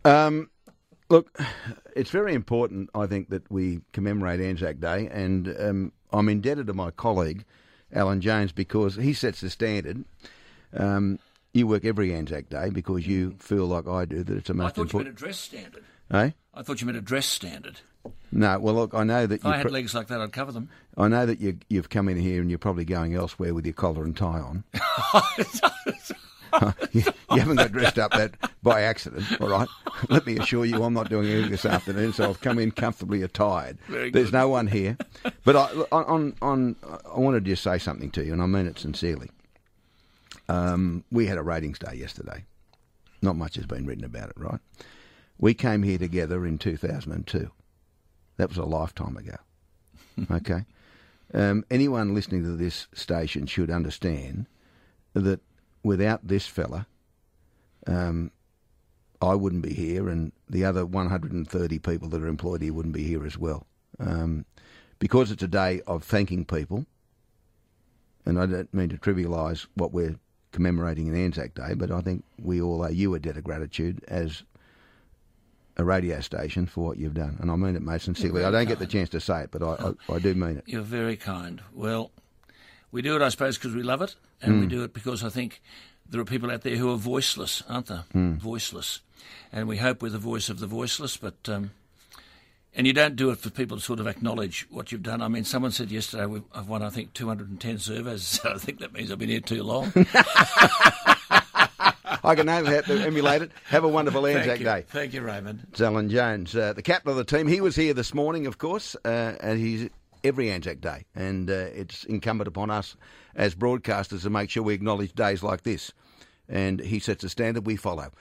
Look, it's very important, I think, that we commemorate Anzac Day, and I'm indebted to my colleague, Alan Jones, because he sets the standard. You work every Anzac Day because you feel like I do that it's a most important... I thought you meant a dress standard. Eh? I thought you meant a dress standard. No, well, look, I know that... If I had legs like that, I'd cover them. I know that you've come in here and you're probably going elsewhere with your collar and tie on. You haven't got dressed up that by accident, all right? Let me assure you I'm not doing anything this afternoon, so I've come in comfortably attired. There's no one here. But I wanted to just say something to you, and I mean it sincerely. We had a ratings day yesterday. Not much has been written about it, right? We came here together in 2002. That was a lifetime ago. Okay? Anyone listening to this station should understand that without this fella, I wouldn't be here, and the other 130 people that are employed here wouldn't be here as well. Because it's a day of thanking people, and I don't mean to trivialise what we're commemorating in Anzac Day, but I think we all owe you a debt of gratitude as a radio station for what you've done. And I mean it most sincerely. I don't get the chance to say it, but I do mean it. You're very kind. Well, we do it, I suppose, because we love it, and we do it because I think there are people out there who are voiceless, aren't they? Voiceless. And we hope we're the voice of the voiceless, but... and you don't do it for people to sort of acknowledge what you've done. I mean, someone said yesterday I've won, I think, 210 surveys, so I think that means I've been here too long. I can have to emulate it. Have a wonderful Anzac Day. Thank you, Raymond. It's Alan Jones, the captain of the team. He was here this morning, of course, and he's every Anzac Day. And it's incumbent upon us as broadcasters to make sure we acknowledge days like this. And he sets a standard we follow.